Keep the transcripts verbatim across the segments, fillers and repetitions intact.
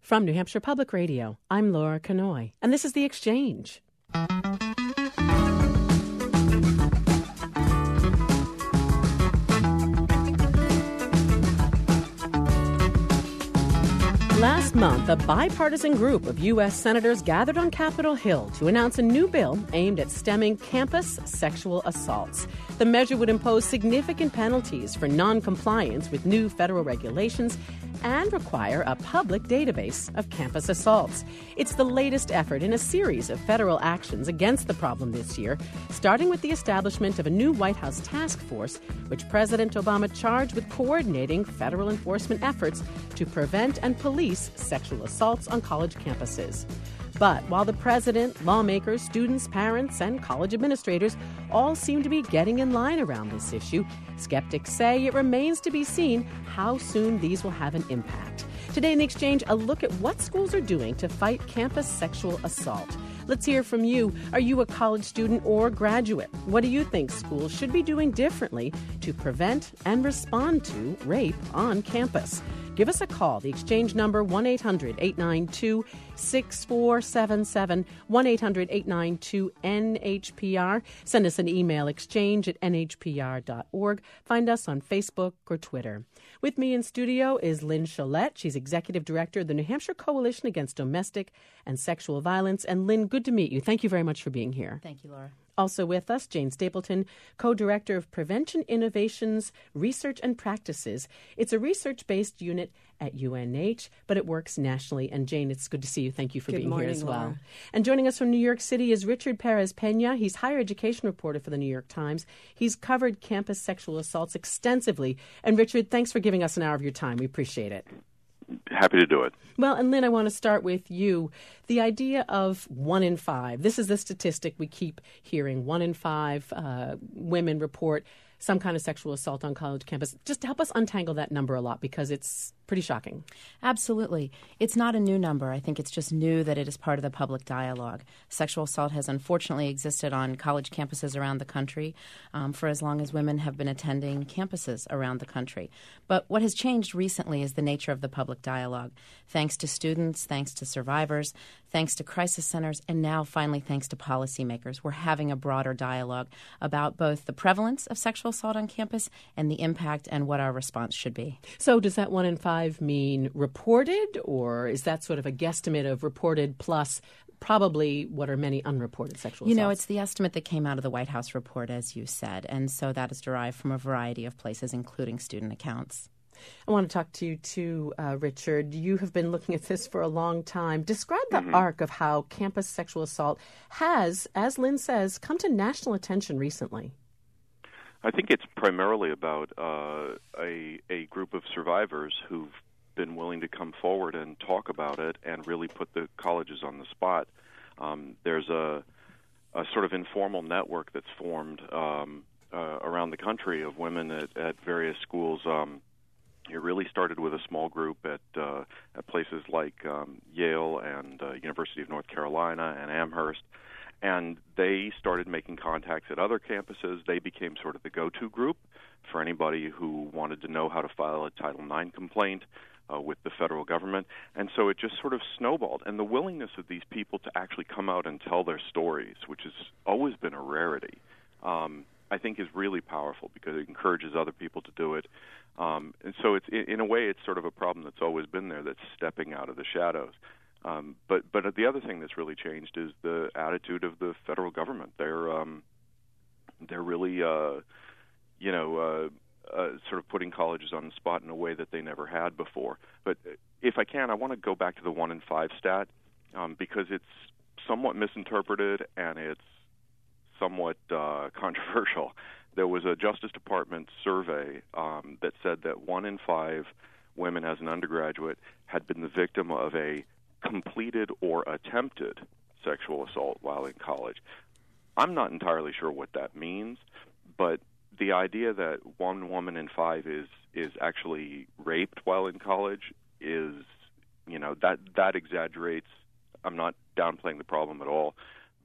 From New Hampshire Public Radio, I'm Laura Kanoy, and this is The Exchange. Last month, a bipartisan group of U S senators gathered on Capitol Hill to announce a new bill aimed at stemming campus sexual assaults. The measure would impose significant penalties for noncompliance with new federal regulations and require a public database of campus assaults. It's the latest effort in a series of federal actions against the problem this year, starting with the establishment of a new White House task force, which President Obama charged with coordinating federal enforcement efforts to prevent and police sexual assaults on college campuses. But while the president, lawmakers, students, parents, and college administrators all seem to be getting in line around this issue, skeptics say it remains to be seen how soon these will have an impact. Today in The Exchange, a look at what schools are doing to fight campus sexual assault. Let's hear from you. Are you a college student or graduate? What do you think schools should be doing differently to prevent and respond to rape on campus? Give us a call. The Exchange number, one eight hundred eight nine two six four seven seven, one eight hundred eight nine two N H P R. Send us an email, exchange at N H P R dot org. Find us on Facebook or Twitter. With me in studio is Lynn Cholette. She's Executive Director of the New Hampshire Coalition Against Domestic and Sexual Violence. And Lynn, good to meet you. Thank you very much for being here. Thank you, Laura. Also with us, Jane Stapleton, Co-Director of Prevention Innovations, Research and Practices. It's a research-based unit at U N H, but it works nationally. And Jane, it's good to see you. Thank you for good being morning, here as well. Laura. And joining us from New York City is Richard Perez-Pena. He's higher education reporter for the New York Times. He's covered campus sexual assaults extensively. And Richard, thanks for giving us an hour of your time. We appreciate it. Happy to do it. Well, and Lynn, I want to start with you. The idea of one in five. This is the statistic we keep hearing. One in five uh, women report some kind of sexual assault on college campus. Just to help us untangle that number a lot, because it's pretty shocking. Absolutely. It's not a new number. I think it's just new that it is part of the public dialogue. Sexual assault has unfortunately existed on college campuses around the country um, for as long as women have been attending campuses around the country. But what has changed recently is the nature of the public dialogue. Thanks to students, thanks to survivors, thanks to crisis centers, and now finally thanks to policymakers, we're having a broader dialogue about both the prevalence of sexual assault on campus and the impact and what our response should be. So does that one in five mean reported, or is that sort of a guesstimate of reported plus probably what are many unreported sexual assaults? You assaults? know, it's the estimate that came out of the White House report, as you said, and so that is derived from a variety of places, including student accounts. I want to talk to you too, uh, Richard. You have been looking at this for a long time. Describe the mm-hmm. arc of how campus sexual assault has, as Lynn says, come to national attention recently. I think it's primarily about uh, a, a group of survivors who've been willing to come forward and talk about it and really put the colleges on the spot. Um, there's a, a sort of informal network that's formed um, uh, around the country of women at, at various schools. Um, it really started with a small group at, uh, at places like um, Yale and uh, University of North Carolina and Amherst. And they started making contacts at other campuses. They became sort of the go-to group for anybody who wanted to know how to file a Title nine complaint uh, with the federal government. And so it just sort of snowballed. And the willingness of these people to actually come out and tell their stories, which has always been a rarity, um, I think is really powerful because it encourages other people to do it. Um, and so it's in a way, it's sort of a problem that's always been there, that's stepping out of the shadows. Um, but but the other thing that's really changed is the attitude of the federal government. They're um, they're really uh, you know uh, uh, sort of putting colleges on the spot in a way that they never had before. But if I can, I want to go back to the one in five stat um, because it's somewhat misinterpreted and it's somewhat uh, controversial. There was a Justice Department survey um, that said that one in five women as an undergraduate had been the victim of a completed or attempted sexual assault while in college. I'm not entirely sure what that means, but the idea that one woman in five is is actually raped while in college is, you know, that that exaggerates. I'm not downplaying the problem at all,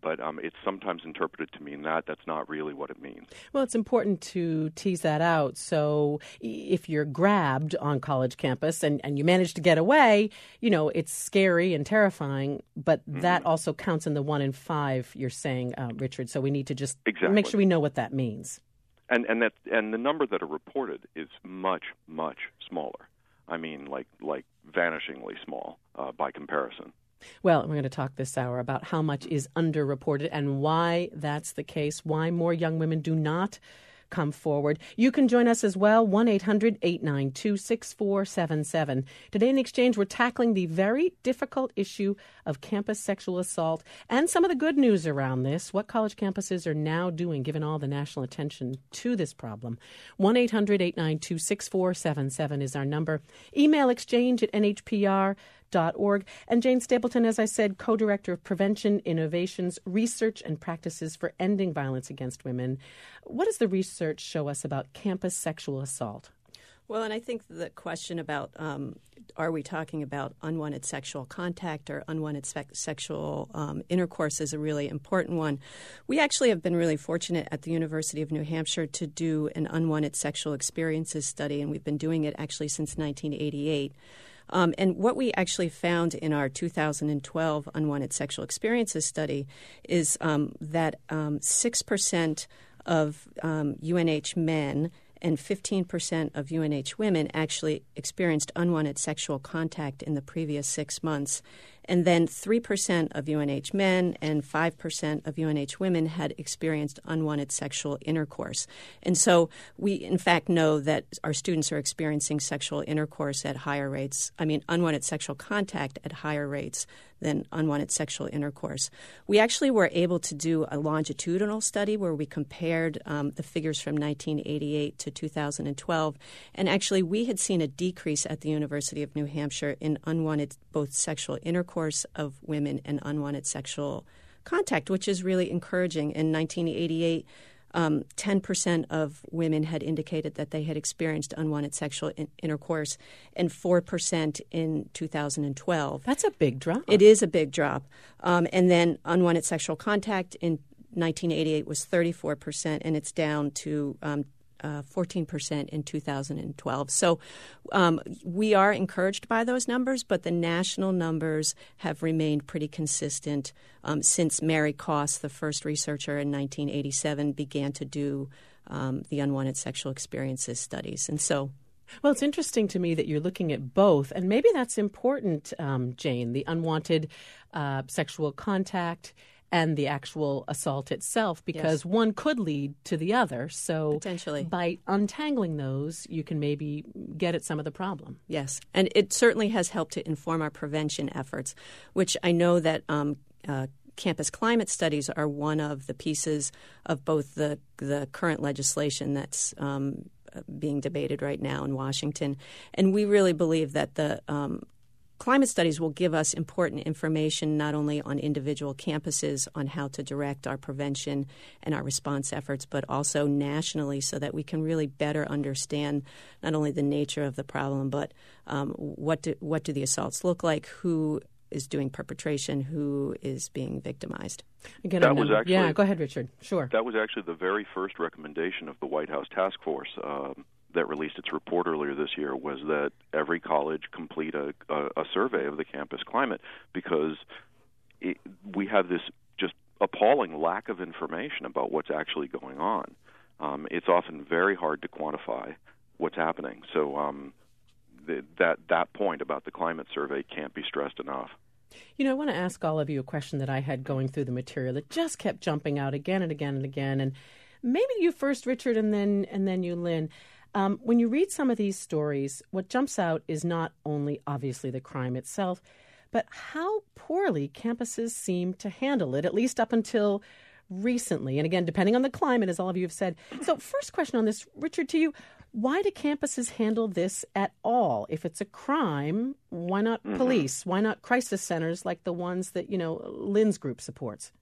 but um, it's sometimes interpreted to mean that. That's not really what it means. Well, it's important to tease that out. So if you're grabbed on college campus and, and you manage to get away, you know, it's scary and terrifying, but mm-hmm. that also counts in the one in five you're saying, uh, Richard. So we need to just exactly. make sure we know what that means. And and that and the number that are reported is much, much smaller. I mean, like like vanishingly small uh, by comparison. Well, we're going to talk this hour about how much is underreported and why that's the case, why more young women do not come forward. You can join us as well, one eight hundred eight nine two six four seven seven. Today in Exchange, we're tackling the very difficult issue of campus sexual assault and some of the good news around this, what college campuses are now doing given all the national attention to this problem. one eight hundred eight nine two six four seven seven is our number. Email exchange at N H P R dot org. And Jane Stapleton, as I said, co-director of Prevention Innovations, Research and Practices for Ending Violence Against Women. What does the research show us about campus sexual assault? Well, and I think the question about um, are we talking about unwanted sexual contact or unwanted se- sexual um, intercourse is a really important one. We actually have been really fortunate at the University of New Hampshire to do an unwanted sexual experiences study, and we've been doing it actually since nineteen eighty-eight. Um, and what we actually found in our two thousand twelve Unwanted Sexual Experiences study is um, that um, six percent of um, U N H men and fifteen percent of U N H women actually experienced unwanted sexual contact in the previous six months. And then three percent of U N H men and five percent of U N H women had experienced unwanted sexual intercourse. And so we, in fact, know that our students are experiencing sexual intercourse at higher rates, I mean, unwanted sexual contact at higher rates than unwanted sexual intercourse. We actually were able to do a longitudinal study where we compared um, the figures from nineteen eighty-eight to two thousand twelve. And actually, we had seen a decrease at the University of New Hampshire in unwanted both sexual intercourse of women and unwanted sexual contact, which is really encouraging. In nineteen eighty-eight, um, ten percent of women had indicated that they had experienced unwanted sexual in- intercourse, and four percent in two thousand twelve. That's a big drop. It is a big drop. Um, and then unwanted sexual contact in nineteen eighty-eight was thirty-four percent, and it's down to um, Uh, fourteen percent in two thousand twelve. So um, we are encouraged by those numbers, but the national numbers have remained pretty consistent um, since Mary Koss, the first researcher in nineteen eighty-seven, began to do um, the unwanted sexual experiences studies. And so Well, it's interesting to me that you're looking at both, and maybe that's important, um, Jane, the unwanted uh, sexual contact and the actual assault itself, because yes. one could lead to the other. So potentially, by untangling those, you can maybe get at some of the problem. Yes, and it certainly has helped to inform our prevention efforts, which I know that um, uh, campus climate studies are one of the pieces of both the the current legislation that's um, being debated right now in Washington, and we really believe that the um, climate studies will give us important information not only on individual campuses on how to direct our prevention and our response efforts, but also nationally so that we can really better understand not only the nature of the problem, but um, what do, what do the assaults look like, who is doing perpetration, who is being victimized. Again, that was actually, yeah, go ahead, Richard. Sure. That was actually the very first recommendation of the White House Task Force um, that released its report earlier this year, was that every college complete a, a, a survey of the campus climate, because it, we have this just appalling lack of information about what's actually going on. Um, it's often very hard to quantify what's happening. So um, th- that that point about the climate survey can't be stressed enough. You know, I want to ask all of you a question that I had going through the material that just kept jumping out again and again and again. And maybe you first, Richard, and then and then you, Lynn. Um, when you read some of these stories, what jumps out is not only obviously the crime itself, but how poorly campuses seem to handle it, at least up until recently. And again, depending on the climate, as all of you have said. So first question on this, Richard, to you, why do campuses handle this at all? If it's a crime, why not mm-hmm. police? Why not crisis centers like the ones that, you know, Lynn's group supports?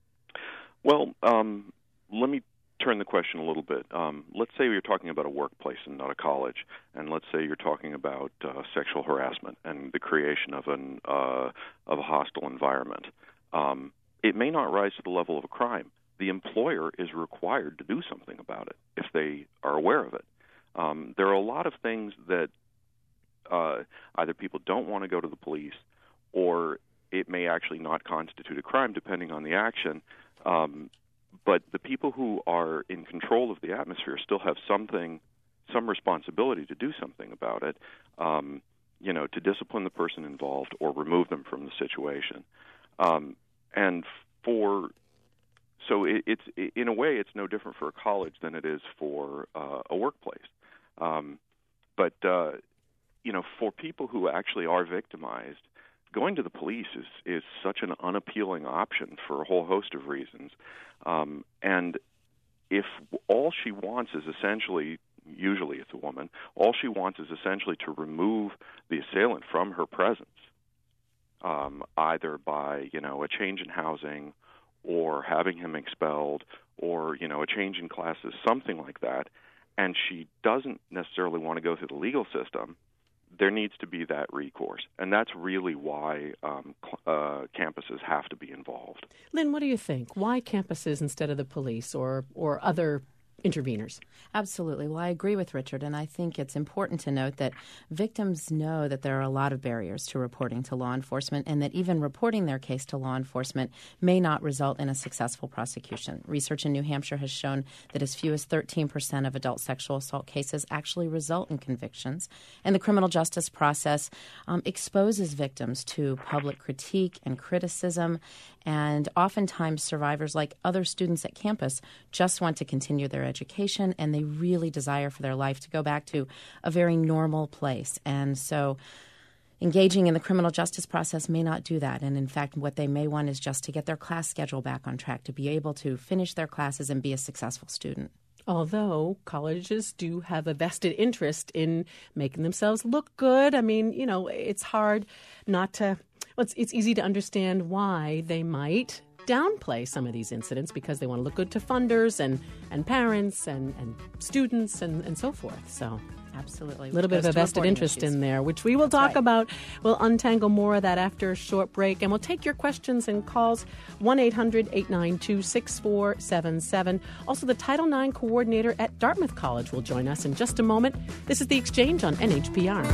Well, um, let me turn the question a little bit. Um, let's say you're talking about a workplace and not a college, and let's say you're talking about uh, sexual harassment and the creation of an uh, of a hostile environment. Um, it may not rise to the level of a crime. The employer is required to do something about it if they are aware of it. Um, there are a lot of things that uh, either people don't want to go to the police, or it may actually not constitute a crime depending on the action. Um, but the people who are in control of the atmosphere still have something, some responsibility to do something about it, um, you know, to discipline the person involved or remove them from the situation. Um, and for so it, it's in a way, it's no different for a college than it is for uh, a workplace. Um, but uh, you know, for people who actually are victimized, going to the police is, is such an unappealing option for a whole host of reasons. Um, and if all she wants is essentially, usually it's a woman, all she wants is essentially to remove the assailant from her presence, um, either by, you know, a change in housing or having him expelled or, you know, a change in classes, something like that, and she doesn't necessarily want to go through the legal system, there needs to be that recourse. And that's really why um, uh, campuses have to be involved. Lynn, what do you think? Why campuses instead of the police or, or other interveners? Absolutely. Well, I agree with Richard, and I think it's important to note that victims know that there are a lot of barriers to reporting to law enforcement, and that even reporting their case to law enforcement may not result in a successful prosecution. Research in New Hampshire has shown that as few as thirteen percent of adult sexual assault cases actually result in convictions, and the criminal justice process um, exposes victims to public critique and criticism, and oftentimes survivors, like other students at campus, just want to continue their education, and they really desire for their life to go back to a very normal place. And so engaging in the criminal justice process may not do that. And in fact, what they may want is just to get their class schedule back on track, to be able to finish their classes and be a successful student. Although colleges do have a vested interest in making themselves look good. I mean, you know, it's hard not to, well, it's, it's easy to understand why they might downplay some of these incidents because they want to look good to funders and, and parents and, and students and, and so forth. So absolutely. A little bit of a vested interest issues. in there, which we will That's talk right. about. We'll untangle more of that after a short break, and we'll take your questions and calls, one eight hundred eight nine two six four seven seven. Also, the Title nine coordinator at Dartmouth College will join us in just a moment. This is The Exchange on N H P R.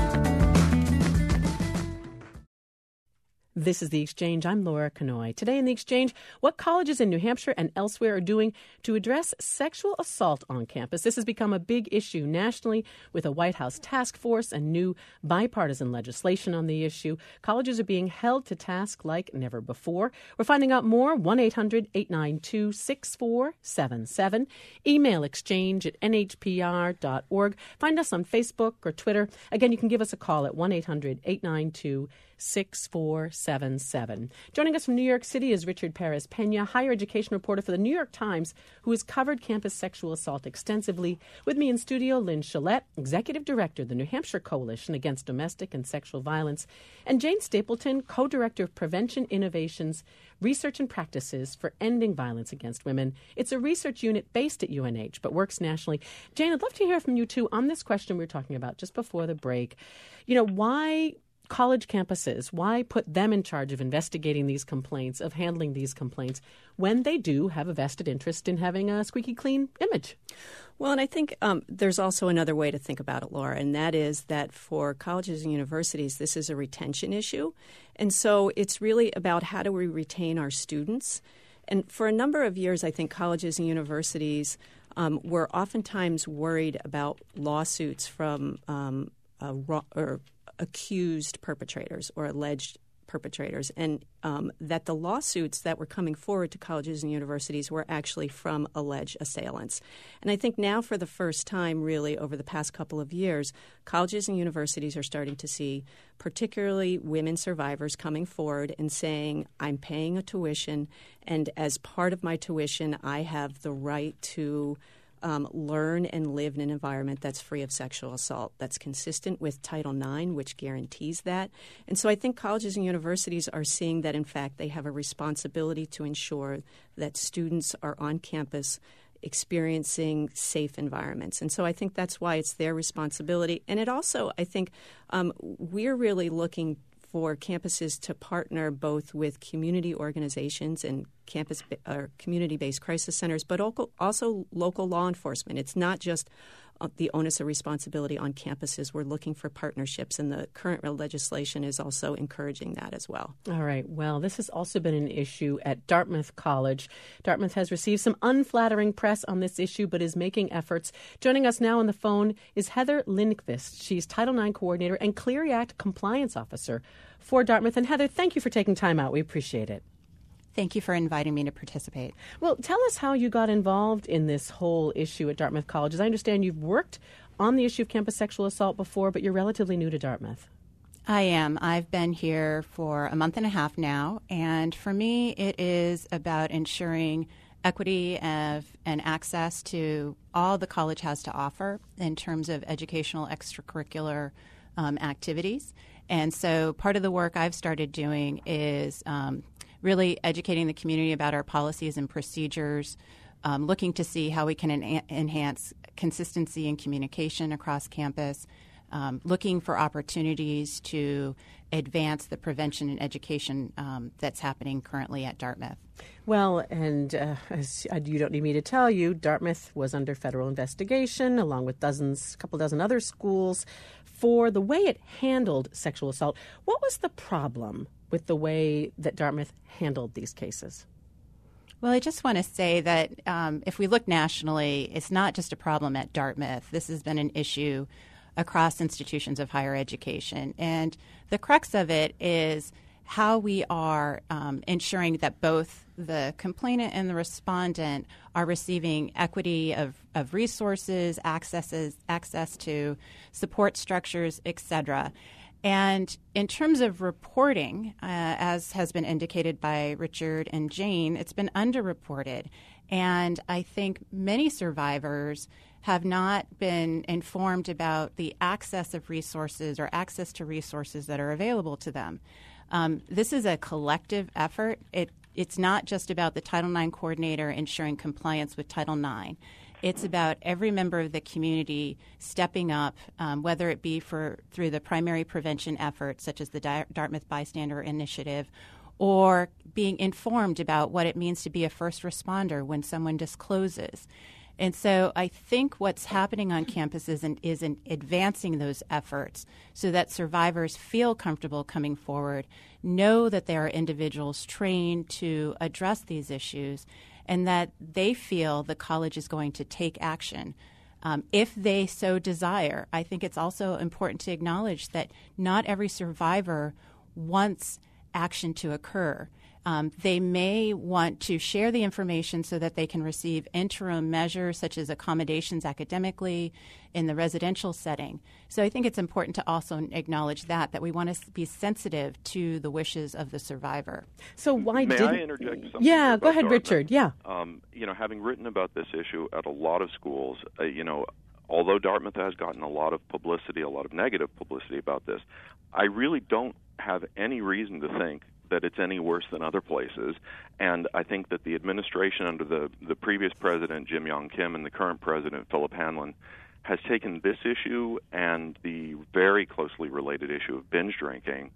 This is The Exchange. I'm Laura Kanoy. Today in The Exchange, what colleges in New Hampshire and elsewhere are doing to address sexual assault on campus. This has become a big issue nationally with a White House task force and new bipartisan legislation on the issue. Colleges are being held to task like never before. We're finding out more, one eight hundred eight nine two six four seven seven. Email exchange at n h p r dot org. Find us on Facebook or Twitter. Again, you can give us a call at one eight hundred eight nine two six four seven seven. Joining us from New York City is Richard Perez Pena, higher education reporter for the New York Times, who has covered campus sexual assault extensively. With me in studio, Lynn Chalette, executive director of the New Hampshire Coalition Against Domestic and Sexual Violence, and Jane Stapleton, co-director of Prevention Innovations, Research and Practices for Ending Violence Against Women. It's a research unit based at U N H, but works nationally. Jane, I'd love to hear from you, too, on this question we were talking about just before the break. You know, why college campuses, why put them in charge of investigating these complaints, of handling these complaints, when they do have a vested interest in having a squeaky clean image? Well, and I think um, there's also another way to think about it, Laura, and that is that for colleges and universities, this is a retention issue. And so it's really about how do we retain our students. And for a number of years, I think colleges and universities um, were oftentimes worried about lawsuits from um, uh, raw, or accused perpetrators or alleged perpetrators, and um, that the lawsuits that were coming forward to colleges and universities were actually from alleged assailants. And I think now for the first time, really, over the past couple of years, colleges and universities are starting to see particularly women survivors coming forward and saying, I'm paying a tuition, and as part of my tuition, I have the right to Um, learn and live in an environment that's free of sexual assault, that's consistent with Title nine, which guarantees that. And so I think colleges and universities are seeing that, in fact, they have a responsibility to ensure that students are on campus experiencing safe environments. And so I think that's why it's their responsibility. And it also, I think, um, we're really looking for campuses to partner both with community organizations and campus or community-based crisis centers, but also local law enforcement. It's not just the onus of responsibility on campuses. We're looking for partnerships, and the current legislation is also encouraging that as well. All right. Well, this has also been an issue at Dartmouth College. Dartmouth has received some unflattering press on this issue, but is making efforts. Joining us now on the phone is Heather Lindqvist. She's Title nine Coordinator and Clery Act Compliance Officer for Dartmouth. And Heather, thank you for taking time out. We appreciate it. Thank you for inviting me to participate. Well, tell us how you got involved in this whole issue at Dartmouth College. As I understand, you've worked on the issue of campus sexual assault before, but you're relatively new to Dartmouth. I am. I've been here for a month and a half now, and for me, it is about ensuring equity of, and access to all the college has to offer in terms of educational extracurricular um, activities. And so part of the work I've started doing is um, really educating the community about our policies and procedures, um, looking to see how we can en- enhance consistency and communication across campus, um, looking for opportunities to advance the prevention and education um, that's happening currently at Dartmouth. Well, and uh, as you don't need me to tell you, Dartmouth was under federal investigation, along with dozens, a couple dozen other schools, for the way it handled sexual assault. What was the problem with the way that Dartmouth handled these cases? Well, I just want to say that um, if we look nationally, it's not just a problem at Dartmouth. This has been an issue across institutions of higher education. And the crux of it is how we are um, ensuring that both the complainant and the respondent are receiving equity of, of resources, accesses, access to support structures, et cetera. And in terms of reporting, uh, as has been indicated by Richard and Jane, it's been underreported. And I think many survivors have not been informed about the access of resources or access to resources that are available to them. Um, this is a collective effort. It, it's not just about the Title nine coordinator ensuring compliance with Title nine. It's about every member of the community stepping up, um, whether it be for through the primary prevention efforts, such as the Di- Dartmouth Bystander Initiative, or being informed about what it means to be a first responder when someone discloses. And so I think what's happening on campus is in, is in advancing those efforts so that survivors feel comfortable coming forward, know that there are individuals trained to address these issues, and that they feel the college is going to take action um, if they so desire. I think it's also important to acknowledge that not every survivor wants action to occur. Um, they may want to share the information so that they can receive interim measures such as accommodations academically in the residential setting. So I think it's important to also acknowledge that, that we want to be sensitive to the wishes of the survivor. So why May did I interject something? Yeah, here go about ahead, Dartmouth? Richard. Yeah. Um, you know, having written about this issue at a lot of schools, uh, you know, although Dartmouth has gotten a lot of publicity, a lot of negative publicity about this, I really don't have any reason to think that it's any worse than other places. And I think that the administration under the, the previous president, Jim Yong Kim, and the current president, Philip Hanlon, has taken this issue and the very closely related issue of binge drinking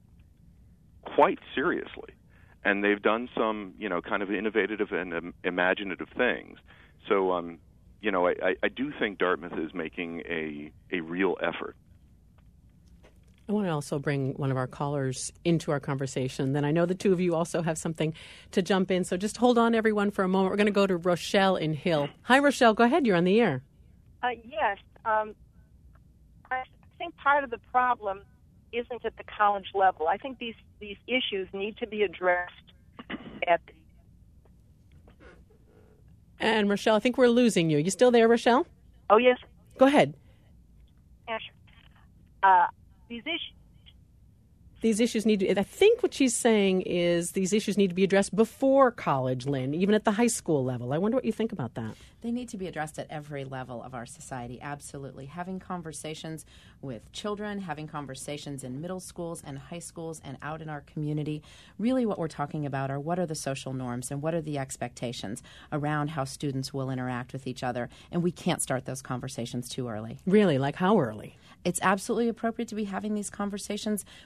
quite seriously. And they've done some, you know, kind of innovative and um, imaginative things. So, um, you know, I, I do think Dartmouth is making a, a real effort. I want to also bring one of our callers into our conversation. Then I know the two of you also have something to jump in. So just hold on, everyone, for a moment. We're going to go to Rochelle in Hill. Hi, Rochelle. Go ahead. You're on the air. Uh, yes. Um, I think part of the problem isn't at the college level. I think these, these issues need to be addressed at the... And, Rochelle, I think we're losing you. You still there, Rochelle? Oh, yes. Go ahead. Yeah, sure. Uh, These issues. These issues need to, I think what she's saying is these issues need to be addressed before college, Lynn, even at the high school level. I wonder what you think about that. They need to be addressed at every level of our society, absolutely. Having conversations with children, having conversations in middle schools and high schools and out in our community. Really what we're talking about are what are the social norms and what are the expectations around how students will interact with each other. And we can't start those conversations too early. Really? Like how early? It's absolutely appropriate to be having these conversations with elementary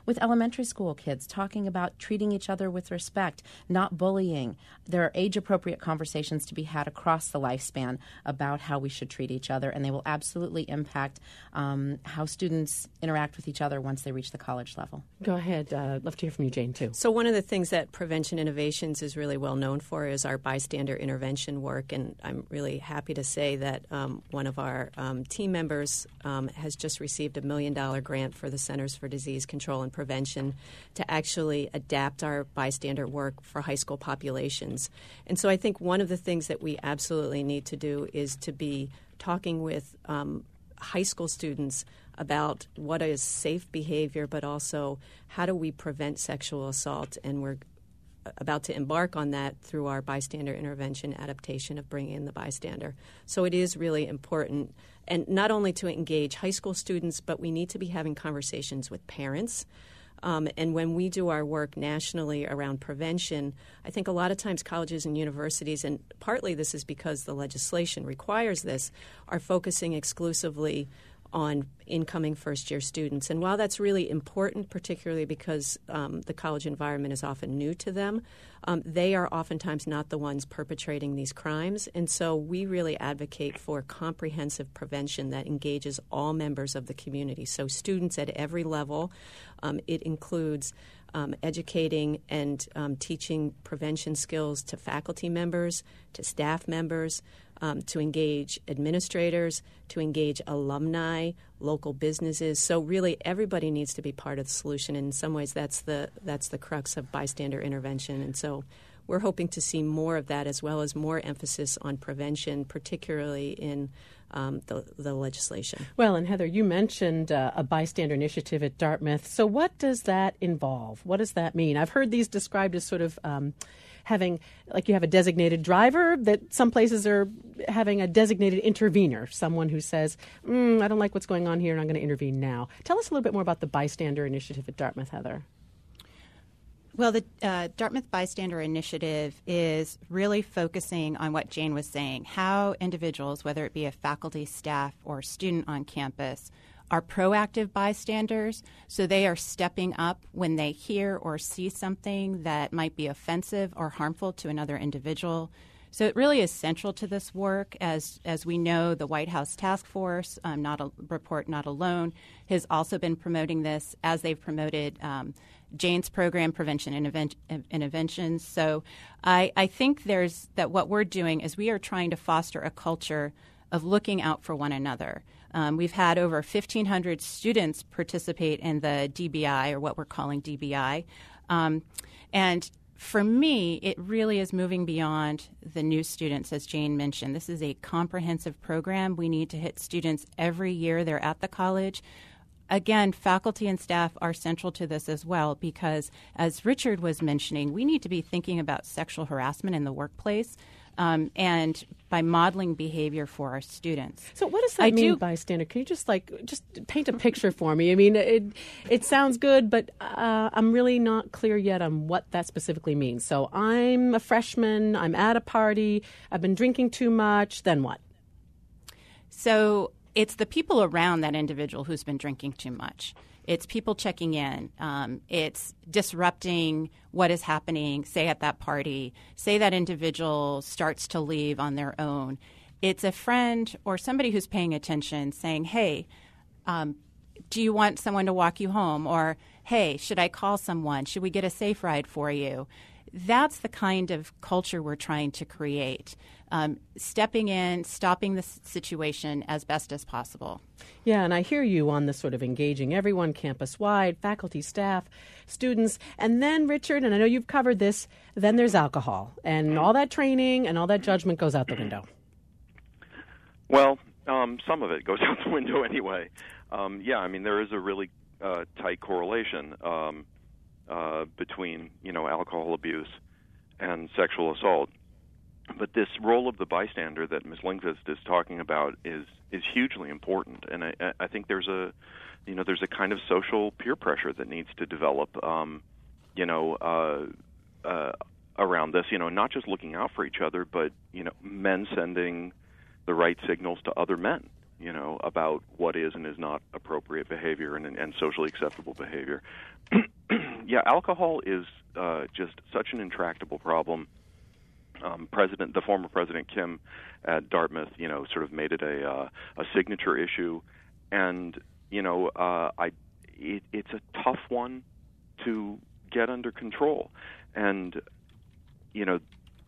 elementary school kids talking about treating each other with respect, not bullying. There are age-appropriate conversations to be had across the lifespan about how we should treat each other, and they will absolutely impact um, how students interact with each other once they reach the college level. Go ahead. Uh, love to hear from you, Jane, too. So one of the things that Prevention Innovations is really well known for is our bystander intervention work, and I'm really happy to say that um, one of our um, team members um, has just received a million dollar grant for the Centers for Disease Control and Prevention to actually adapt our bystander work for high school populations. And so I think one of the things that we absolutely need to do is to be talking with um, high school students about what is safe behavior, but also how do we prevent sexual assault. And we're about to embark on that through our bystander intervention adaptation of bringing in the bystander. So it is really important, and not only to engage high school students, but we need to be having conversations with parents. Um, and when we do our work nationally around prevention, I think a lot of times colleges and universities, and partly this is because the legislation requires this, are focusing exclusively on incoming first-year students. And while that's really important, particularly because um, the college environment is often new to them, um, they are oftentimes not the ones perpetrating these crimes. And so we really advocate for comprehensive prevention that engages all members of the community. So students at every level. Um, it includes Um, educating and um, teaching prevention skills to faculty members, to staff members, um, to engage administrators, to engage alumni, local businesses. So really everybody needs to be part of the solution. And in some ways that's the that's the crux of bystander intervention. And so we're hoping to see more of that, as well as more emphasis on prevention, particularly in um, the, the legislation. Well, and Heather, you mentioned uh, a bystander initiative at Dartmouth. So what does that involve? What does that mean? I've heard these described as sort of um, having, like you have a designated driver, that some places are having a designated intervener, someone who says, mm, I don't like what's going on here and I'm going to intervene now. Tell us a little bit more about the bystander initiative at Dartmouth, Heather. Well, the uh, Dartmouth Bystander Initiative is really focusing on what Jane was saying, how individuals, whether it be a faculty, staff, or student on campus, are proactive bystanders. So they are stepping up when they hear or see something that might be offensive or harmful to another individual. So it really is central to this work. As as we know, the White House Task Force, um, not a report, not alone, has also been promoting this, as they've promoted um, Jane's program, Prevention Interventions. So I, I think there's that what we're doing is we are trying to foster a culture of looking out for one another. Um, we've had over fifteen hundred students participate in the D B I, or what we're calling D B I. Um, and for me, it really is moving beyond the new students, as Jane mentioned. This is a comprehensive program. We need to hit students every year they're at the college. Again, faculty and staff are central to this as well, because as Richard was mentioning, we need to be thinking about sexual harassment in the workplace um, and by modeling behavior for our students. So what does that I mean, do, bystander? Can you just like just paint a picture for me? I mean, it it sounds good, but uh, I'm really not clear yet on what that specifically means. So I'm a freshman, I'm at a party, I've been drinking too much, then what? So it's the people around that individual who's been drinking too much. It's people checking in. Um, it's disrupting what is happening, say, at that party. Say that individual starts to leave on their own. It's a friend or somebody who's paying attention saying, hey, um, do you want someone to walk you home? Or, hey, should I call someone? Should we get a safe ride for you? That's the kind of culture we're trying to create. Um, stepping in, stopping the situation as best as possible. Yeah, and I hear you on the sort of engaging everyone campus-wide, faculty, staff, students. And then, Richard, and I know you've covered this, then there's alcohol. And all that training and all that judgment goes out the window. Well, um, some of it goes out the window anyway. Um, yeah, I mean, there is a really uh, tight correlation um, uh, between, you know, alcohol abuse and sexual assault. But this role of the bystander that Miz Lindqvist is talking about is is hugely important, and I, I think there's a, you know, there's a kind of social peer pressure that needs to develop, um, you know, uh, uh, around this. You know, not just looking out for each other, but you know, men sending the right signals to other men, you know, about what is and is not appropriate behavior and, and socially acceptable behavior. Yeah, alcohol is uh, just such an intractable problem. Um, President, the former President Kim at Dartmouth, you know, sort of made it a uh, a signature issue, and you know, uh, I it, it's a tough one to get under control, and you know,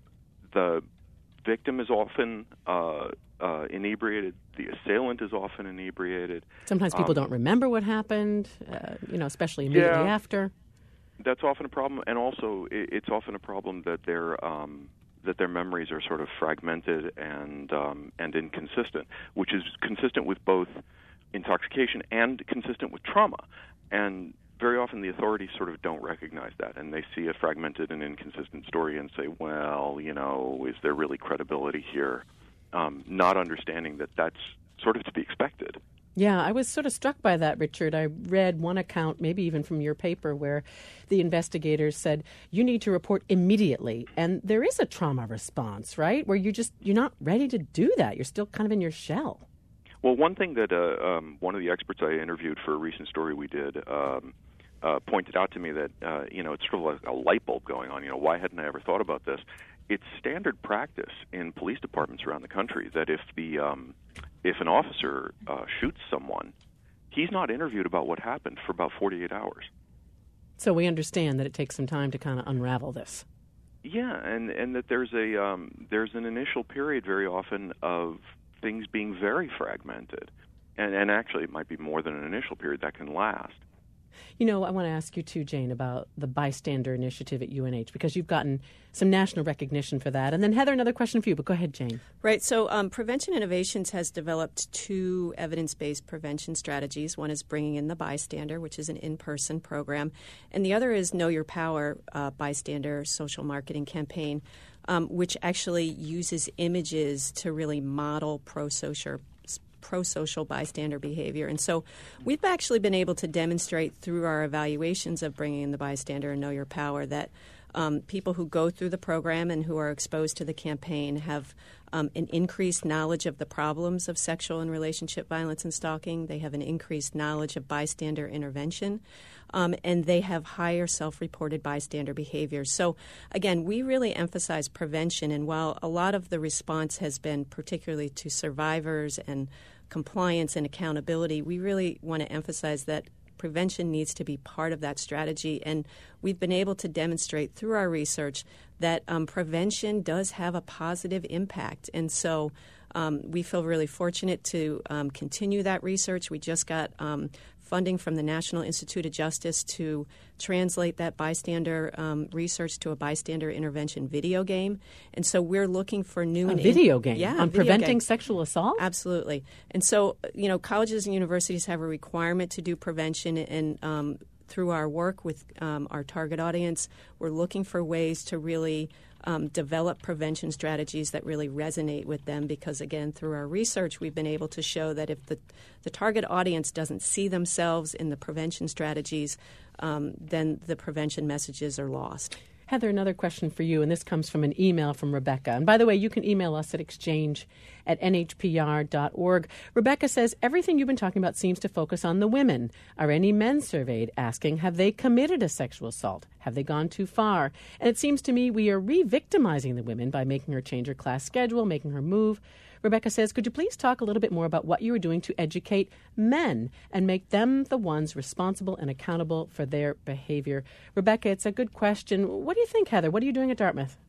the victim is often uh, uh, inebriated. The assailant is often inebriated. Sometimes people um, don't remember what happened, uh, you know, especially immediately yeah, after. That's often a problem, and also it, it's often a problem that their um, that their memories are sort of fragmented and um, and inconsistent, which is consistent with both intoxication and consistent with trauma. And very often the authorities sort of don't recognize that, and they see a fragmented and inconsistent story and say, well, you know, is there really credibility here? Um, not understanding that that's sort of to be expected. Yeah, I was sort of struck by that, Richard. I read one account, maybe even from your paper, where the investigators said, you need to report immediately. And there is a trauma response, right, where you just, you're not ready to do that. You're still kind of in your shell. Well, one thing that uh, um, one of the experts I interviewed for a recent story we did um, uh, pointed out to me that, uh, you know, it's sort of like a light bulb going on. You know, why hadn't I ever thought about this? It's standard practice in police departments around the country that if the um, if an officer uh, shoots someone, he's not interviewed about what happened for about forty-eight hours. So we understand that it takes some time to kind of unravel this. Yeah, and, and that there's a um, there's an initial period very often of things being very fragmented, and and actually it might be more than an initial period that can last. You know, I want to ask you too, Jane, about the bystander initiative at U N H, because you've gotten some national recognition for that. And then, Heather, another question for you, but go ahead, Jane. Right. So um, Prevention Innovations has developed two evidence-based prevention strategies. One is Bringing in the Bystander, which is an in-person program, and the other is Know Your Power uh, Bystander Social Marketing Campaign, um, which actually uses images to really model pro-social pro-social bystander behavior. And so we've actually been able to demonstrate through our evaluations of Bringing in the Bystander and Know Your Power that um, people who go through the program and who are exposed to the campaign have um, an increased knowledge of the problems of sexual and relationship violence and stalking. They have an increased knowledge of bystander intervention. Um, and they have higher self-reported bystander behaviors. So, again, we really emphasize prevention. And while a lot of the response has been particularly to survivors and compliance and accountability, we really want to emphasize that prevention needs to be part of that strategy. And we've been able to demonstrate through our research that um, prevention does have a positive impact. And so um, we feel really fortunate to um, continue that research. We just got um, funding from the National Institute of Justice to translate that bystander um, research to a bystander intervention video game. And so we're looking for new... A and video in- game yeah, on video preventing game. sexual assault? Absolutely. And so, you know, colleges and universities have a requirement to do prevention, and um, through our work with um, our target audience, we're looking for ways to really um, develop prevention strategies that really resonate with them because, again, through our research, we've been able to show that if the, the target audience doesn't see themselves in the prevention strategies, um, then the prevention messages are lost. Heather, another question for you, and this comes from an email from Rebecca. And by the way, you can email us at exchange at n h p r dot org. Rebecca says, everything you've been talking about seems to focus on the women. Are any men surveyed asking, have they committed a sexual assault? Have they gone too far? And it seems to me we are re-victimizing the women by making her change her class schedule, making her move. Rebecca says, could you please talk a little bit more about what you are doing to educate men and make them the ones responsible and accountable for their behavior? Rebecca, it's a good question. What do you think, Heather? What are you doing at Dartmouth?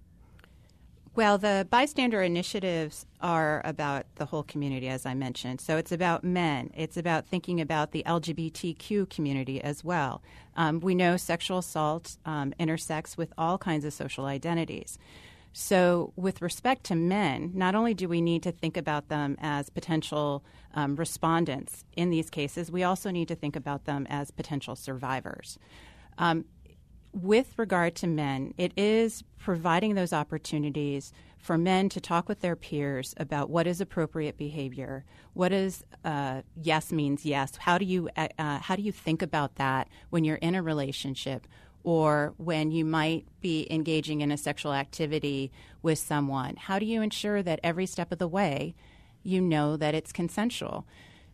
Well, the bystander initiatives are about the whole community, as I mentioned. So it's about men. It's about thinking about the L G B T Q community as well. Um, we know sexual assault um, intersects with all kinds of social identities. So with respect to men, not only do we need to think about them as potential um, respondents in these cases, we also need to think about them as potential survivors. Um, with regard to men, it is providing those opportunities for men to talk with their peers about what is appropriate behavior, what is uh, yes means yes, how do you uh, how do you think about that when you're in a relationship, or when you might be engaging in a sexual activity with someone. How do you ensure that every step of the way you know that it's consensual?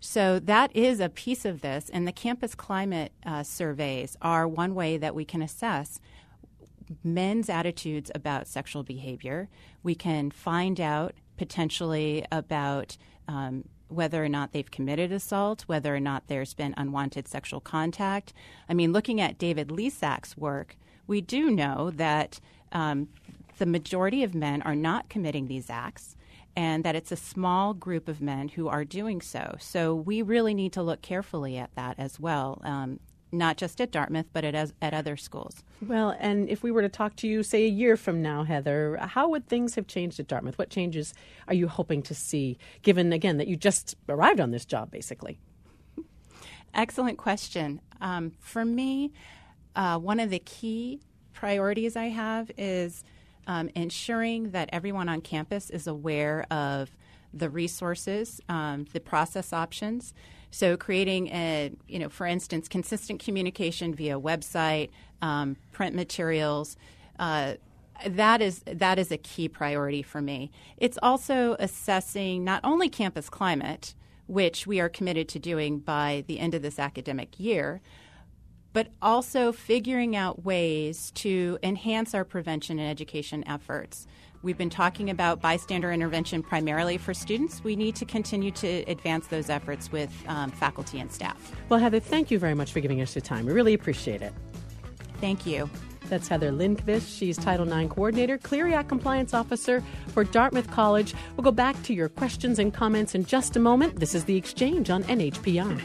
So that is a piece of this, and the campus climate uh, surveys are one way that we can assess men's attitudes about sexual behavior. We can find out potentially about um, whether or not they've committed assault, whether or not there's been unwanted sexual contact. I mean, looking at David Lesak's work, we do know that um, the majority of men are not committing these acts, and that it's a small group of men who are doing so. So we really need to look carefully at that as well, um, not just at Dartmouth, but at, at other schools. Well, and if we were to talk to you, say, a year from now, Heather, how would things have changed at Dartmouth? What changes are you hoping to see, given, again, that you just arrived on this job, basically? Excellent question. Um, for me, uh, one of the key priorities I have is um, ensuring that everyone on campus is aware of the resources, um, the process options. So creating, a, you know, for instance, consistent communication via website, um, print materials, uh, that is that is a key priority for me. It's also assessing not only campus climate, which we are committed to doing by the end of this academic year, but also figuring out ways to enhance our prevention and education efforts. We've been talking about bystander intervention primarily for students. We need to continue to advance those efforts with um, faculty and staff. Well, Heather, thank you very much for giving us your time. We really appreciate it. Thank you. That's Heather Lindqvist. She's Title nine Coordinator, Clery Act Compliance Officer for Dartmouth College. We'll go back to your questions and comments in just a moment. This is The Exchange on N H P R.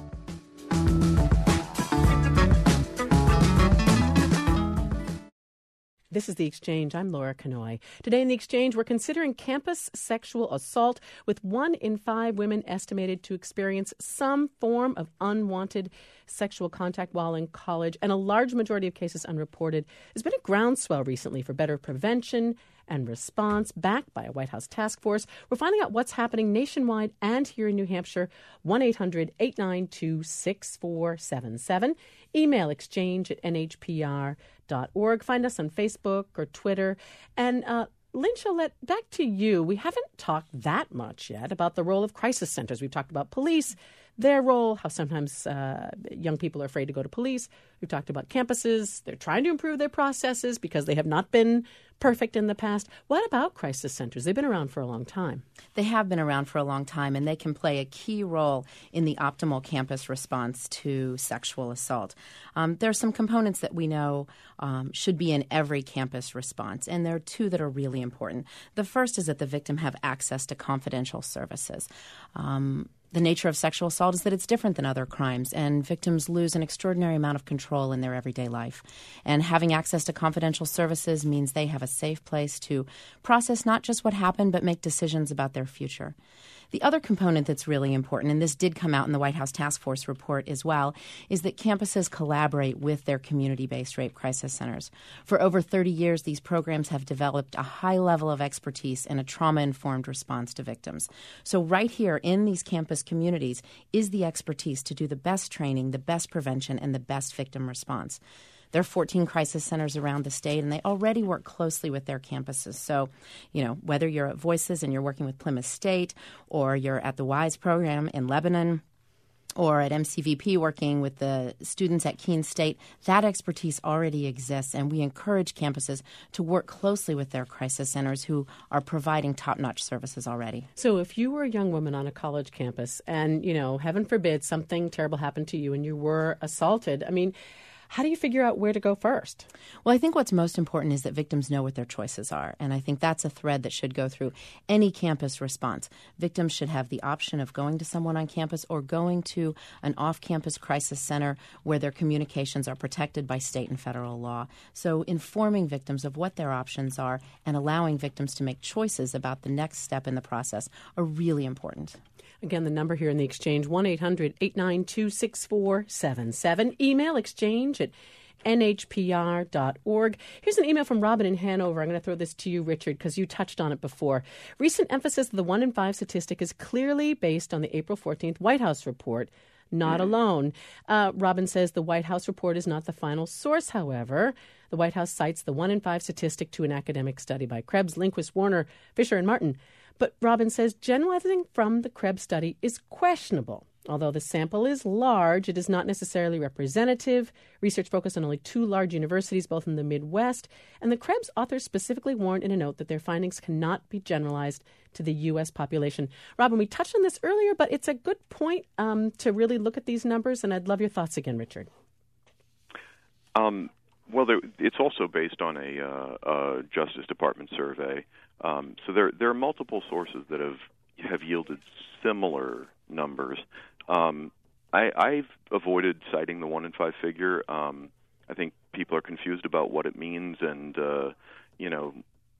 This is The Exchange. I'm Laura Kanoy. Today in The Exchange, we're considering campus sexual assault, with one in five women estimated to experience some form of unwanted sexual contact while in college, and a large majority of cases unreported. There's been a groundswell recently for better prevention and response, backed by a White House task force. We're finding out what's happening nationwide and here in New Hampshire. one eight hundred eight nine two six four seven seven. Email exchange at n h p r dot org. Find us on Facebook or Twitter. And uh, Lynn Cholette, back to you. We haven't talked that much yet about the role of crisis centers. We've talked about police, their role, how sometimes uh, young people are afraid to go to police. We've talked about campuses. They're trying to improve their processes because they have not been perfect in the past. What about crisis centers? They've been around for a long time. They have been around for a long time, and they can play a key role in the optimal campus response to sexual assault. Um, there are some components that we know um, should be in every campus response, and there are two that are really important. The first is that the victim have access to confidential services. Um, The nature of sexual assault is that it's different than other crimes, and victims lose an extraordinary amount of control in their everyday life. And having access to confidential services means they have a safe place to process not just what happened, but make decisions about their future. The other component that's really important, and this did come out in the White House Task Force report as well, is that campuses collaborate with their community-based rape crisis centers. For over thirty years, these programs have developed a high level of expertise in a trauma-informed response to victims. So right here in these campus communities is the expertise to do the best training, the best prevention, and the best victim response. There are fourteen crisis centers around the state, and they already work closely with their campuses. So, you know, whether you're at Voices and you're working with Plymouth State, or you're at the WISE program in Lebanon, or at M C V P working with the students at Keene State, that expertise already exists, and we encourage campuses to work closely with their crisis centers who are providing top-notch services already. So if you were a young woman on a college campus and, you know, heaven forbid, something terrible happened to you and you were assaulted, I mean, how do you figure out where to go first? Well, I think what's most important is that victims know what their choices are, and I think that's a thread that should go through any campus response. Victims should have the option of going to someone on campus or going to an off-campus crisis center where their communications are protected by state and federal law. So informing victims of what their options are and allowing victims to make choices about the next step in the process are really important. Again, the number here in the Exchange, one eight hundred eight nine two six four seven seven. Email exchange at n h p r dot org. Here's an email from Robin in Hanover. I'm going to throw this to you, Richard, because you touched on it before. Recent emphasis of the one in five statistic is clearly based on the April fourteenth White House report. Not alone. Uh, Robin says the White House report is not the final source, however. The White House cites the one in five statistic to an academic study by Krebs, Lindquist, Warner, Fisher, and Martin. But Robin says generalizing from the Krebs study is questionable. Although the sample is large, it is not necessarily representative. Research focused on only two large universities, both in the Midwest. And the Krebs authors specifically warned in a note that their findings cannot be generalized to the U S population. Robin, we touched on this earlier, but it's a good point um, to really look at these numbers, and I'd love your thoughts again, Richard. Um, well, there, it's also based on a, uh, a Justice Department survey. Um, so there, there are multiple sources that have, have yielded similar numbers. Um, I, I've avoided citing the one in five figure. Um, I think people are confused about what it means, and uh, you know,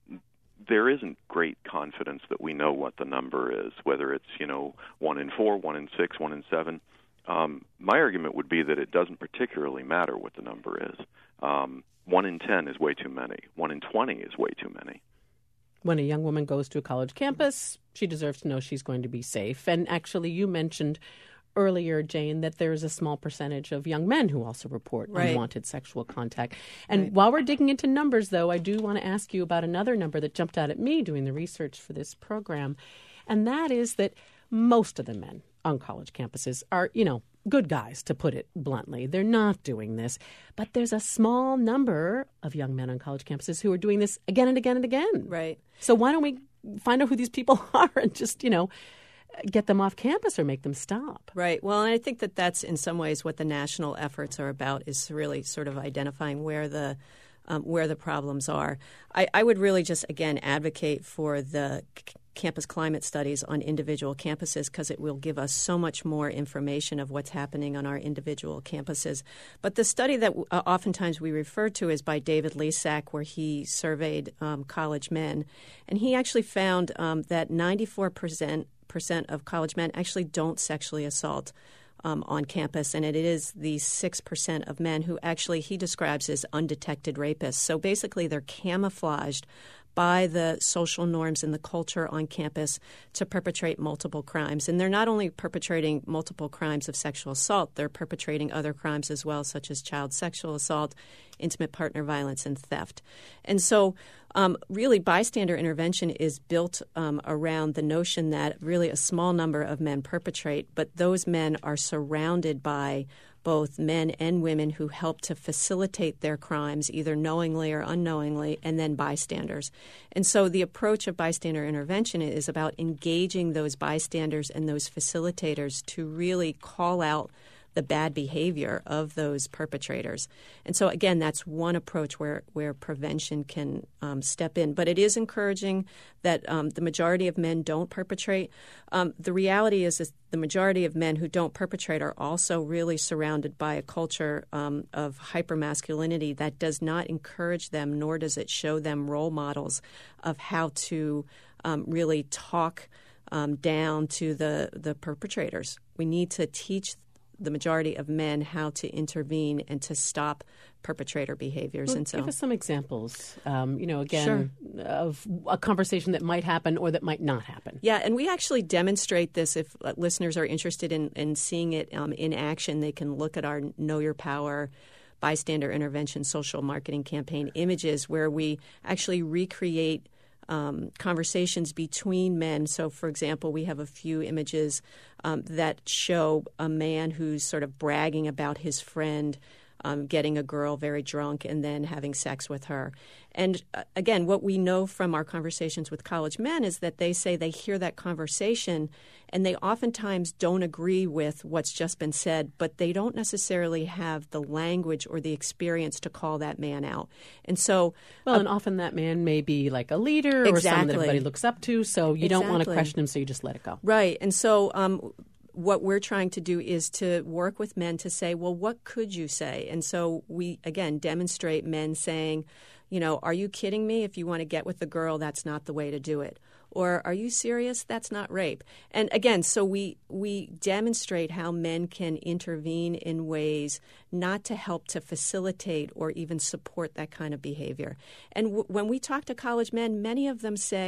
there isn't great confidence that we know what the number is, whether it's you know one in four, one in six, one in seven. Um, my argument would be that it doesn't particularly matter what the number is. Um, one in ten is way too many. One in twenty is way too many. When a young woman goes to a college campus, she deserves to know she's going to be safe. And actually, you mentioned earlier, Jane, that there is a small percentage of young men who also report right. unwanted sexual contact. And right. while we're digging into numbers, though, I do want to ask you about another number that jumped out at me doing the research for this program. And that is that most of the men on college campuses are, you know, good guys, to put it bluntly. They're not doing this. But there's a small number of young men on college campuses who are doing this again and again and again. Right. So why don't we find out who these people are and just, you know, get them off campus or make them stop? Right. Well, and I think that that's in some ways what the national efforts are about, is really sort of identifying where the um, where the problems are. I, I would really just, again, advocate for the c- campus climate studies on individual campuses, because it will give us so much more information of what's happening on our individual campuses. But the study that uh, oftentimes we refer to is by David Lesak, where he surveyed um, college men. And he actually found um, that ninety-four percent percent of college men actually don't sexually assault um, on campus, and it is the six percent of men who actually he describes as undetected rapists. So basically they're camouflaged by the social norms and the culture on campus to perpetrate multiple crimes. And they're not only perpetrating multiple crimes of sexual assault, they're perpetrating other crimes as well, such as child sexual assault, intimate partner violence, and theft. And so um, really bystander intervention is built um, around the notion that really a small number of men perpetrate, but those men are surrounded by both men and women who help to facilitate their crimes, either knowingly or unknowingly, and then bystanders. And so the approach of bystander intervention is about engaging those bystanders and those facilitators to really call out the bad behavior of those perpetrators. And so, again, that's one approach where, where prevention can um, step in. But it is encouraging that um, the majority of men don't perpetrate. Um, the reality is that the majority of men who don't perpetrate are also really surrounded by a culture um, of hypermasculinity that does not encourage them, nor does it show them role models of how to um, really talk um, down to the, the perpetrators. We need to teach the majority of men how to intervene and to stop perpetrator behaviors. Well, and so, give us some examples, um, you know, again, sure. of a conversation that might happen or that might not happen. Yeah, and we actually demonstrate this. If uh, listeners are interested in, in seeing it um, in action, they can look at our Know Your Power bystander intervention social marketing campaign images, where we actually recreate Um, conversations between men. So, for example, we have a few images um, that show a man who's sort of bragging about his friend um, getting a girl very drunk and then having sex with her. And uh, again, what we know from our conversations with college men is that they say they hear that conversation and they oftentimes don't agree with what's just been said, but they don't necessarily have the language or the experience to call that man out. And so, well, uh, and often that man may be like a leader exactly. or someone that everybody looks up to, so you exactly. don't want to question him, so you just let it go. Right. And so um, what we're trying to do is to work with men to say, well, what could you say? And so we, again, demonstrate men saying, you know, are you kidding me? If you want to get with the girl, that's not the way to do it. Or are you serious? That's not rape. And again, so we we demonstrate how men can intervene in ways not to help to facilitate or even support that kind of behavior. And w- when we talk to college men, many of them say,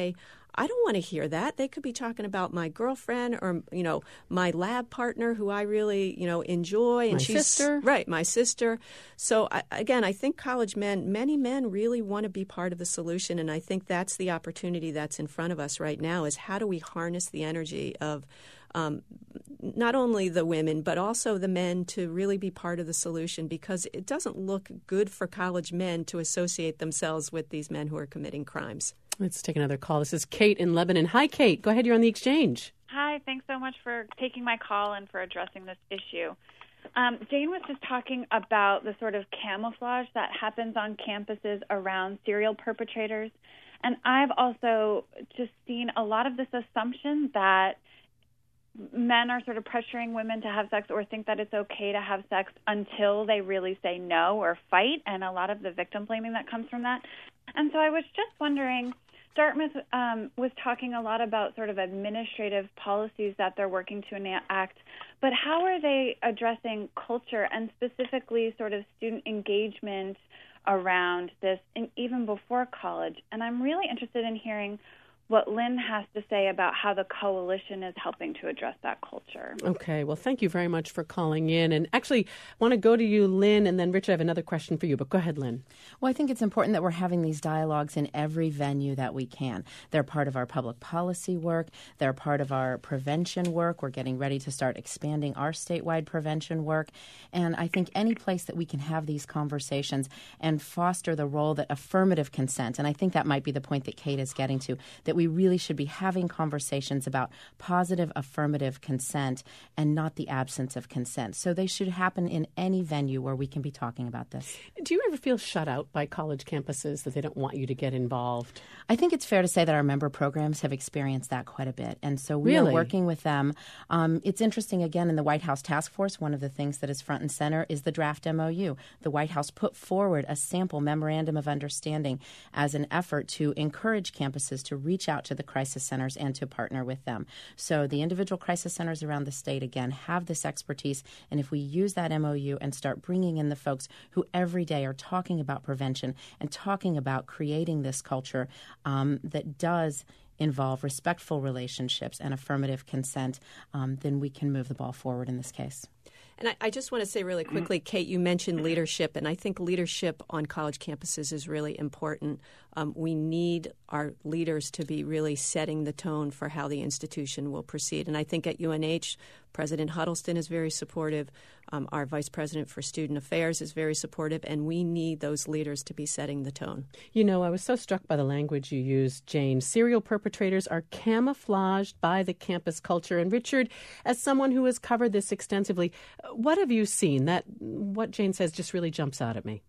I don't want to hear that. They could be talking about my girlfriend or, you know, my lab partner who I really, you know, enjoy. And my she's, sister. Right, my sister. So, I, again, I think college men, many men really want to be part of the solution. And I think that's the opportunity that's in front of us right now is how do we harness the energy of Um, not only the women, but also the men to really be part of the solution, because it doesn't look good for college men to associate themselves with these men who are committing crimes. Let's take another call. This is Kate in Lebanon. Hi, Kate. Go ahead. You're on the exchange. Hi. Thanks so much for taking my call and for addressing this issue. Um, Jane was just talking about the sort of camouflage that happens on campuses around serial perpetrators. And I've also just seen a lot of this assumption that men are sort of pressuring women to have sex or think that it's okay to have sex until they really say no or fight, and a lot of the victim blaming that comes from that. And so I was just wondering, Dartmouth um, was talking a lot about sort of administrative policies that they're working to enact, but how are they addressing culture and specifically sort of student engagement around this, and even before college? And I'm really interested in hearing what Lynn has to say about how the coalition is helping to address that culture. Okay, well, thank you very much for calling in. And actually, I want to go to you, Lynn, and then Richard, I have another question for you, but go ahead, Lynn. Well, I think it's important that we're having these dialogues in every venue that we can. They're part of our public policy work. They're part of our prevention work. We're getting ready to start expanding our statewide prevention work. And I think any place that we can have these conversations and foster the role that affirmative consent, and I think that might be the point that Kate is getting to, that we really should be having conversations about positive affirmative consent and not the absence of consent. So they should happen in any venue where we can be talking about this. Do you ever feel shut out by college campuses, that they don't want you to get involved? I think it's fair to say that our member programs have experienced that quite a bit. And so we really? are working with them. Um, it's interesting, again, in the White House Task Force, one of the things that is front and center is the draft M O U. The White House put forward a sample memorandum of understanding as an effort to encourage campuses to reach out to the crisis centers and to partner with them. So the individual crisis centers around the state, again, have this expertise. And if we use that M O U and start bringing in the folks who every day are talking about prevention and talking about creating this culture um, that does involve respectful relationships and affirmative consent, um, then we can move the ball forward in this case. And I, I just want to say really quickly, Kate, you mentioned leadership, and I think leadership on college campuses is really important. Um, we need our leaders to be really setting the tone for how the institution will proceed. And I think at U N H, President Huddleston is very supportive. Um, our Vice President for Student Affairs is very supportive, and we need those leaders to be setting the tone. You know, I was so struck by the language you used, Jane. Serial perpetrators are camouflaged by the campus culture. And Richard, as someone who has covered this extensively, what have you seen? That what Jane says just really jumps out at me.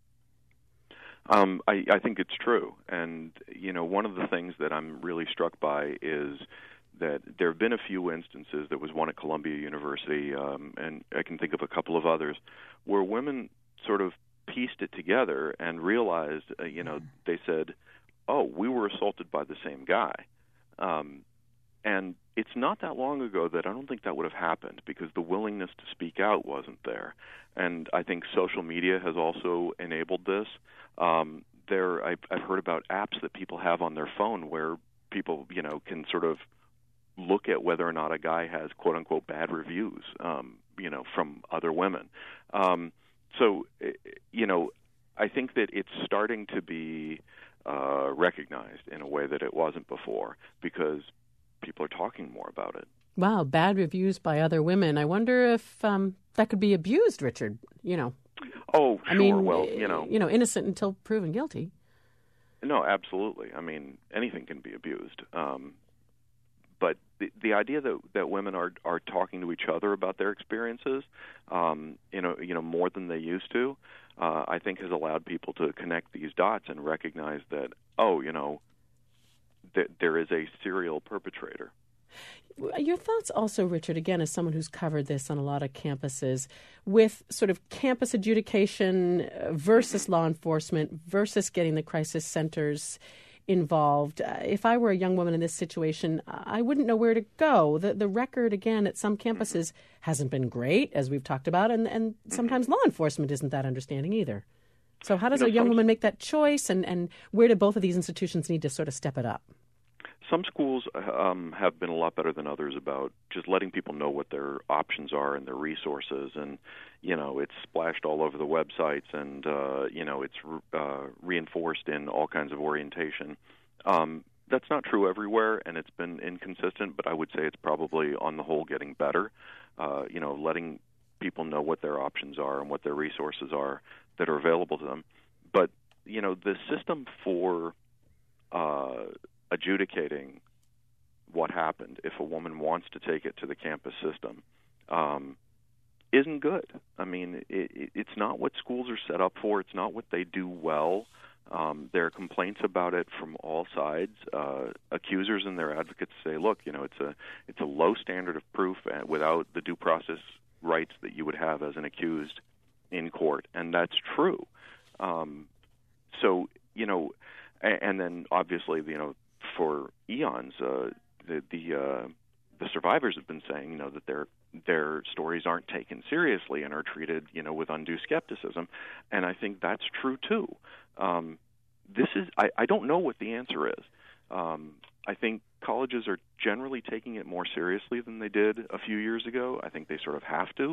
Um, I, I think it's true. And, you know, one of the things that I'm really struck by is that there have been a few instances, there was one at Columbia University, um, and I can think of a couple of others, where women sort of pieced it together and realized, uh, you know, they said, oh, we were assaulted by the same guy. Um, and it's not that long ago that I don't think that would have happened because the willingness to speak out wasn't there. And I think social media has also enabled this. Um, there, I've, I've heard about apps that people have on their phone where people, you know, can sort of look at whether or not a guy has quote-unquote bad reviews, um, you know, from other women. Um, so, you know, I think that it's starting to be uh, recognized in a way that it wasn't before because people are talking more about it. Wow, bad reviews by other women. I wonder if um, that could be abused, Richard, you know. Oh, sure. I mean, well, you know. You know, innocent until proven guilty. No, absolutely. I mean, anything can be abused. Um, but the, the idea that, that women are, are talking to each other about their experiences, um, you know, you know, more than they used to, uh, I think has allowed people to connect these dots and recognize that, oh, you know, that there is a serial perpetrator. Your thoughts also, Richard, again, as someone who's covered this on a lot of campuses, with sort of campus adjudication versus law enforcement versus getting the crisis centers involved. Uh, if I were a young woman in this situation, I wouldn't know where to go. The the record, again, at some campuses hasn't been great, as we've talked about, and, and sometimes law enforcement isn't that understanding either. So how does you know, a young some... woman make that choice, and, and where do both of these institutions need to sort of step it up? some schools um, have been a lot better than others about just letting people know what their options are and their resources. And, you know, it's splashed all over the websites and, uh, you know, it's uh, reinforced in all kinds of orientation. Um, that's not true everywhere, and it's been inconsistent, but I would say it's probably on the whole getting better. Uh, you know, letting people know what their options are and what their resources are that are available to them. But, you know, the system for uh, adjudicating what happened if a woman wants to take it to the campus system um, isn't good. I mean, it, it's not what schools are set up for. It's not what they do well. Um, there are complaints about it from all sides. Uh, accusers and their advocates say, "Look, you know, it's a it's a low standard of proof without the due process rights that you would have as an accused in court," and that's true. Um, so, you know, and, and then obviously, you know, for eons, uh, the the uh, the survivors have been saying, you know, that their their stories aren't taken seriously and are treated, you know, with undue skepticism, and I think that's true too. Um, this is I, I don't know what the answer is. Um, I think colleges are generally taking it more seriously than they did a few years ago. I think they sort of have to,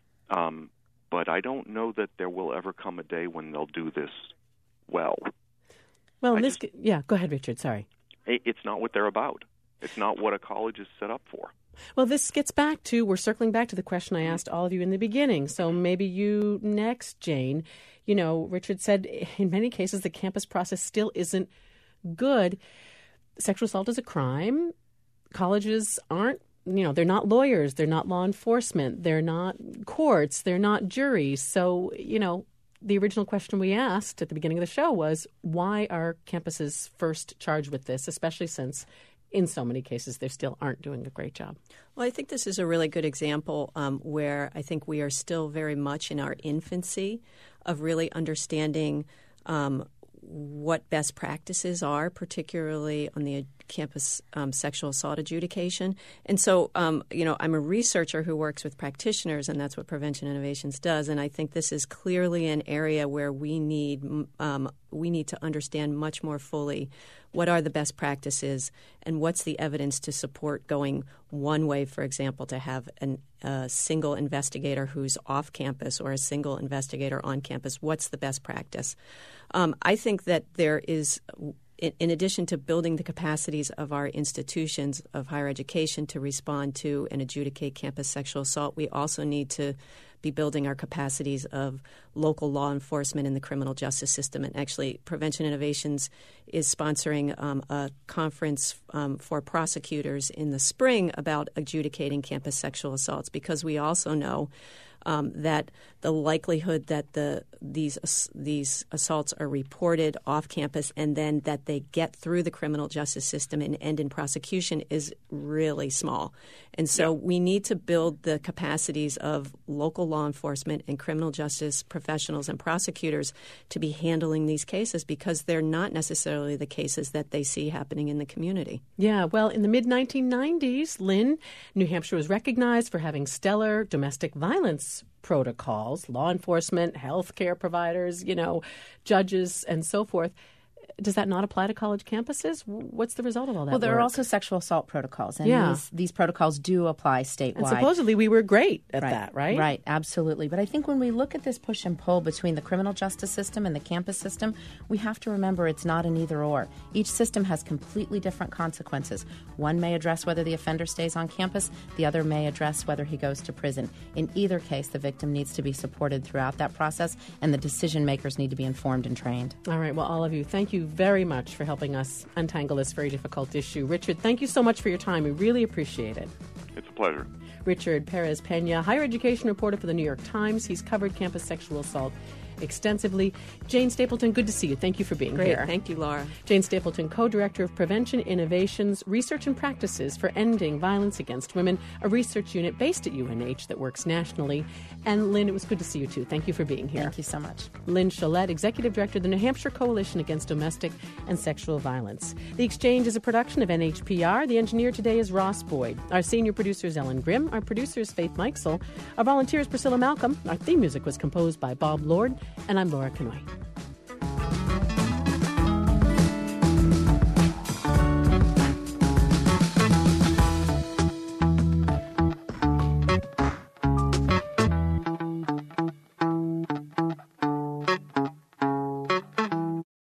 um, but I don't know that there will ever come a day when they'll do this well. Well, I this just, yeah, go ahead, Richard. Sorry. It's not what they're about. It's not what a college is set up for. Well, this gets back to, we're circling back to the question I asked all of you in the beginning. So maybe you next, Jane. You know, Richard said in many cases the campus process still isn't good. Sexual assault is a crime. Colleges aren't, you know, they're not lawyers. They're not law enforcement. They're not courts. They're not juries. So, you know, the original question we asked at the beginning of the show was, why are campuses first charged with this, especially since in so many cases they still aren't doing a great job? Well, I think this is a really good example um, where I think we are still very much in our infancy of really understanding um, what best practices are, particularly on the campus um, sexual assault adjudication. And so, um, you know, I'm a researcher who works with practitioners, and that's what Prevention Innovations does. And I think this is clearly an area where we need um, we need to understand much more fully what are the best practices and what's the evidence to support going one way, for example, to have an, a single investigator who's off campus or a single investigator on campus. What's the best practice? Um, I think that there is, in, in addition to building the capacities of our institutions of higher education to respond to and adjudicate campus sexual assault, we also need to be building our capacities of local law enforcement in the criminal justice system. And actually, Prevention Innovations is sponsoring um, a conference um, for prosecutors in the spring about adjudicating campus sexual assaults, because we also know um, that the likelihood that the these these assaults are reported off campus and then that they get through the criminal justice system and end in prosecution is really small. And so yeah. we need to build the capacities of local law enforcement and criminal justice professionals and prosecutors to be handling these cases, because they're not necessarily the cases that they see happening in the community. Yeah, well, in the mid nineteen nineties, Lynn, New Hampshire was recognized for having stellar domestic violence protocols, law enforcement, health care providers, you know, judges, and so forth. Does that not apply to college campuses? What's the result of all that Well, there work? are also sexual assault protocols, and yeah. these, these protocols do apply statewide. And supposedly we were great at right. that, right? Right, absolutely. But I think when we look at this push and pull between the criminal justice system and the campus system, we have to remember it's not an either or. Each system has completely different consequences. One may address whether the offender stays on campus. The other may address whether he goes to prison. In either case, the victim needs to be supported throughout that process, and the decision makers need to be informed and trained. All right. Well, all of you, thank you very much for helping us untangle this very difficult issue. Richard, thank you so much for your time. We really appreciate it. It's a pleasure. Richard Perez-Pena, higher education reporter for the New York Times. He's covered campus sexual assault extensively. Jane Stapleton, good to see you. Thank you for being Great. here. Thank you, Laura. Jane Stapleton, co-director of Prevention Innovations, Research and Practices for Ending Violence Against Women, a research unit based at U N H that works nationally. And Lynn, it was good to see you too. Thank you for being here. Thank you so much. Lynn Cholette, Executive Director of the New Hampshire Coalition Against Domestic and Sexual Violence. The Exchange is a production of N H P R. The engineer today is Ross Boyd. Our senior producer is Ellen Grimm. Our producer is Faith Mikesell. Our volunteer is Priscilla Malcolm. Our theme music was composed by Bob Lord. And I'm Laura Canoy.